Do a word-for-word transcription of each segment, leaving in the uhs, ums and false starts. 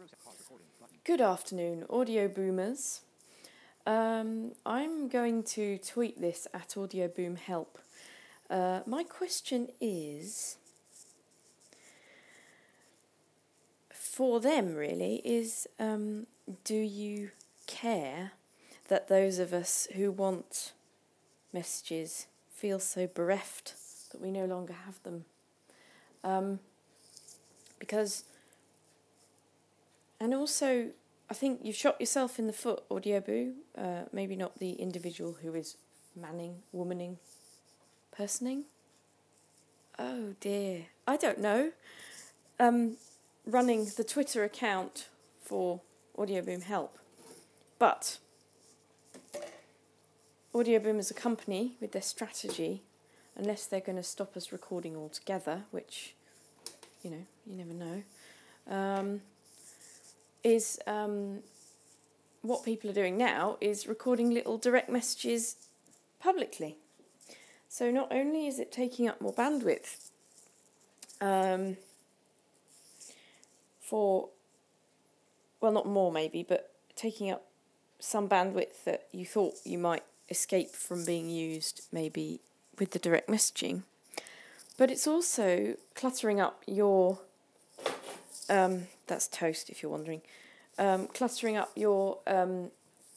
Good afternoon, audio boomers. Um, I'm going to tweet this at Audio Boom Help. Uh, my question is, for them really, is um, do you care that those of us who want messages feel so bereft that we no longer have them? Um, because, and also, I think you've shot yourself in the foot, Audioboo. Uh, maybe not the individual who is manning, womaning, personing. Oh dear, I don't know. Um, running the Twitter account for Audioboom Help. But Audioboom as a company, with their strategy, unless they're going to stop us recording altogether, which, you know, you never know, um, is um, what people are doing now is recording little direct messages publicly. So not only is it taking up more bandwidth um, for, well, not more maybe, but taking up some bandwidth that you thought you might escape from being used maybe with the direct messaging, but it's also cluttering up your, um, that's toast if you're wondering, um, cluttering up your um,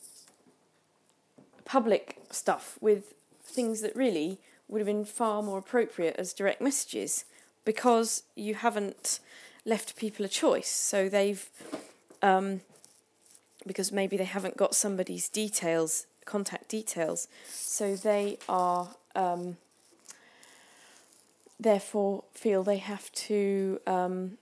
public stuff with things that really would have been far more appropriate as direct messages, because you haven't left people a choice. So they've, um, because maybe they haven't got somebody's details, contact details, so they are, um, therefore feel they have to um,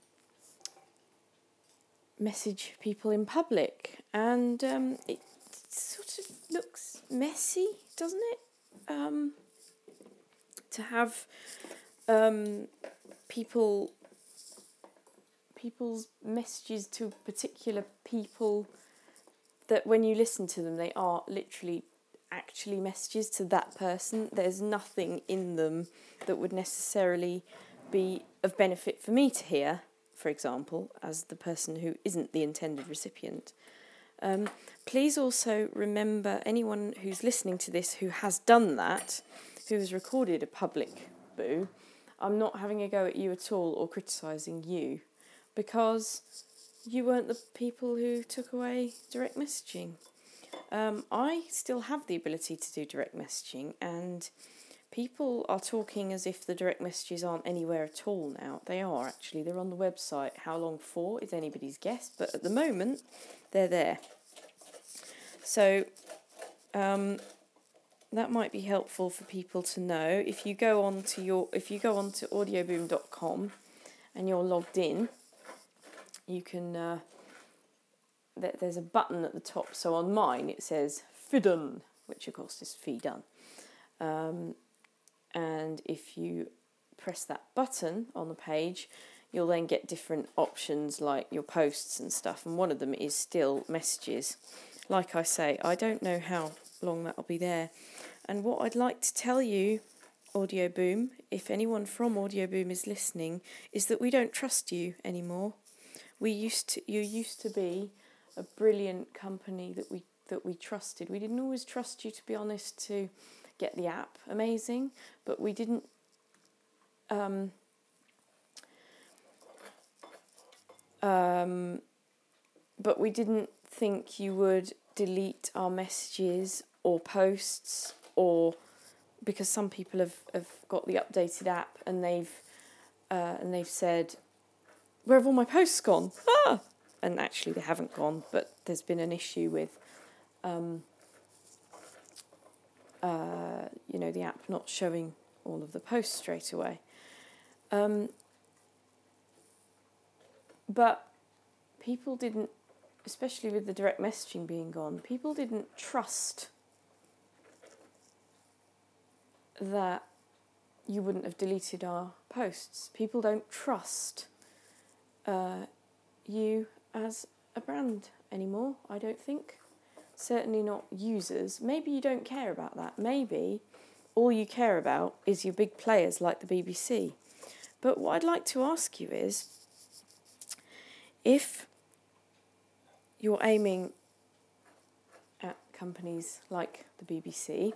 message people in public. And um, it sort of looks messy, doesn't it? Um, to have um, people people's messages to particular people that when you listen to them they are literally actually messages to that person. There's nothing in them that would necessarily be of benefit for me to hear, for example, as the person who isn't the intended recipient. Um, please also remember anyone who's listening to this who has done that, who has recorded a public boo, I'm not having a go at you at all or criticising you, because you weren't the people who took away direct messaging. Um, I still have the ability to do direct messaging, and people are talking as if the direct messages aren't anywhere at all now. They are actually, they're on the website. How long for is anybody's guess, but at the moment they're there. So um, that might be helpful for people to know. If you go on to your, if you go on to audioboom dot com and you're logged in, you can. Uh, th- there's a button at the top. So on mine it says Fidden, which of course is fee done. Um, and if you press that button on the page, you'll then get different options like your posts and stuff, and one of them is still messages. Like I say, I don't know how long that'll be there. And what I'd like to tell you, Audioboom, if anyone from Audioboom is listening, is that we don't trust you anymore. We used to, you used to be a brilliant company that we that we trusted. We didn't always trust you, to be honest, to get the app amazing, but we didn't um, um, but we didn't think you would delete our messages or posts, or because some people have, have got the updated app and they've uh, and they've said, where have all my posts gone? Ah! And actually they haven't gone, but there's been an issue with um, uh, you know, the app not showing all of the posts straight away. Um, but people didn't, especially with the direct messaging being gone, people didn't trust that you wouldn't have deleted our posts. People don't trust uh, you as a brand anymore, I don't think. Certainly not users. Maybe you don't care about that. Maybe all you care about is your big players like the B B C. But what I'd like to ask you is, if you're aiming at companies like the B B C.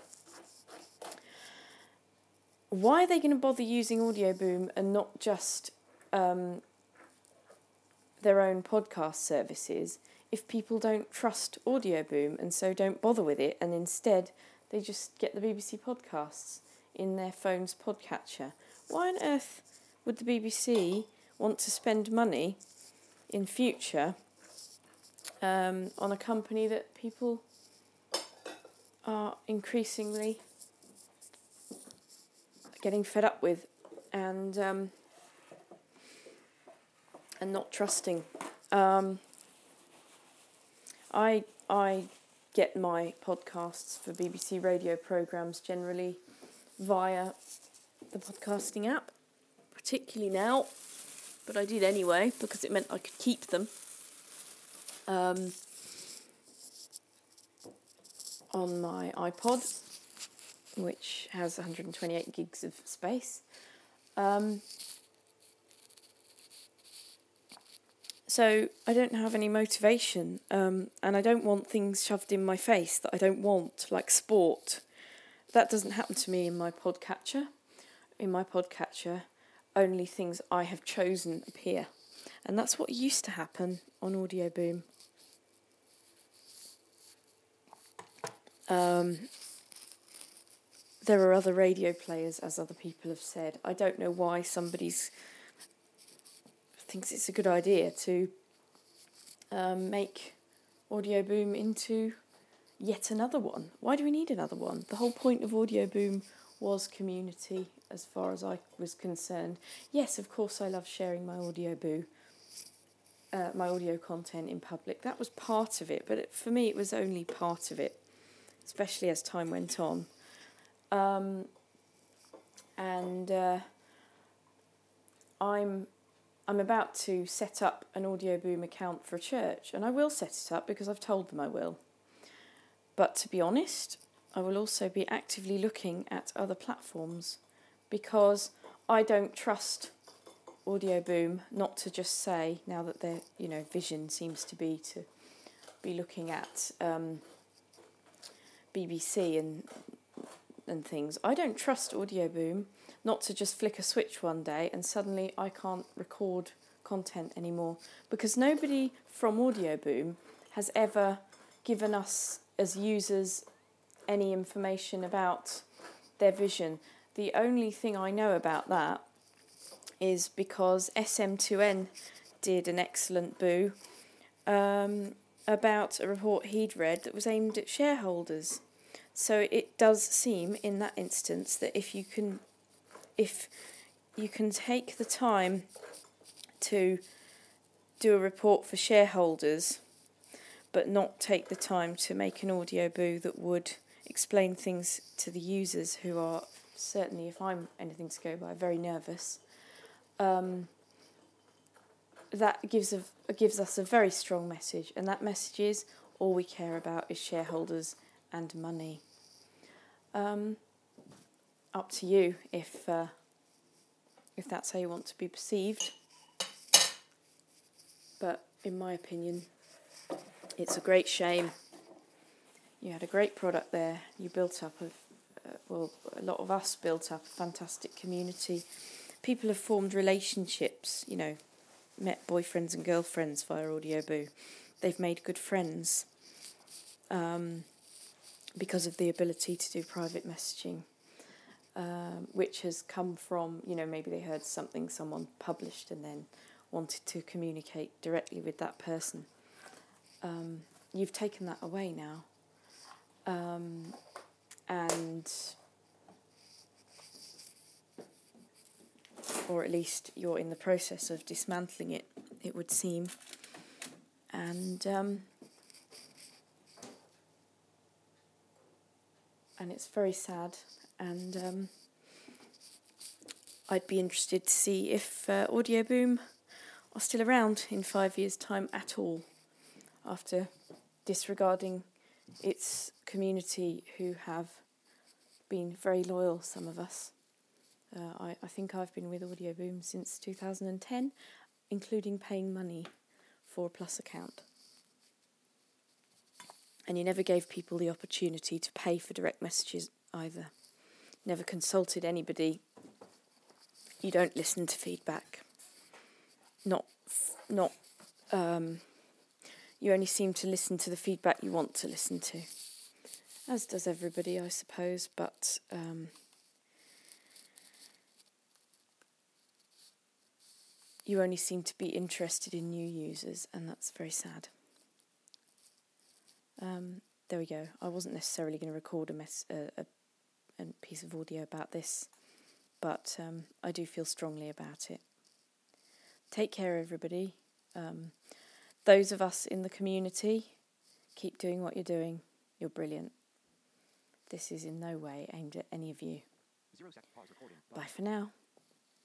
Why are they going to bother using Audioboom and not just um, their own podcast services if people don't trust Audioboom and so don't bother with it, and instead they just get the B B C podcasts in their phone's podcatcher? Why on earth would the B B C want to spend money in future um, on a company that people are increasingly getting fed up with and um, and not trusting? Um, I I get my podcasts for B B C radio programmes generally via the podcasting app, particularly now, but I did anyway because it meant I could keep them um, on my iPod, which has one hundred twenty-eight gigs of space. Um, so I don't have any motivation, um, and I don't want things shoved in my face that I don't want, like sport. That doesn't happen to me in my podcatcher. In my podcatcher, only things I have chosen appear. And that's what used to happen on Audioboom. Um, there are other radio players, as other people have said. I don't know why somebody's thinks it's a good idea to um, make Audioboom into yet another one. Why do we need another one? The whole point of Audioboom was community, as far as I was concerned. Yes, of course I love sharing my Audioboo, uh, my audio content in public. That was part of it, but it, for me it was only part of it, especially as time went on. Um, and uh, I'm I'm about to set up an Audioboom account for a church, and I will set it up because I've told them I will. But to be honest, I will also be actively looking at other platforms because I don't trust Audioboom not to just say, now that their you know vision seems to be to be looking at um, B B C and and things. I don't trust Audioboom not to just flick a switch one day and suddenly I can't record content anymore, because nobody from Audioboom has ever given us as users any information about their vision. The only thing I know about that is because S M two N did an excellent boo um, about a report he'd read that was aimed at shareholders. So it does seem in that instance that if you can, if you can take the time to do a report for shareholders, but not take the time to make an Audioboo that would explain things to the users, who are certainly, if I'm anything to go by, very nervous, um, that gives a, gives us a very strong message, and that message is all we care about is shareholders and money. Um, up to you if uh, if that's how you want to be perceived. But in my opinion, it's a great shame. You had a great product there. You built up a uh, well, a lot of us built up a fantastic community. People have formed relationships. You know, met boyfriends and girlfriends via Audioboo. They've made good friends. Um, because of the ability to do private messaging, um, which has come from, you know, maybe they heard something someone published and then wanted to communicate directly with that person. Um, you've taken that away now. Um, and, or at least you're in the process of dismantling it, it would seem. And, um, and it's very sad, and um, I'd be interested to see if uh, Audioboom are still around in five years' time at all, after disregarding its community, who have been very loyal, some of us. Uh, I, I think I've been with Audioboom since two thousand ten, including paying money for a Plus account. And you never gave people the opportunity to pay for direct messages either. Never consulted anybody. You don't listen to feedback. Not, not, um, you only seem to listen to the feedback you want to listen to. As does everybody, I suppose, but um, you only seem to be interested in new users, and that's very sad. Um, there we go. I wasn't necessarily going to record a, mess, uh, a, a piece of audio about this, but um, I do feel strongly about it. Take care, everybody. Um, those of us in the community, keep doing what you're doing. You're brilliant. This is in no way aimed at any of you. Bye for now.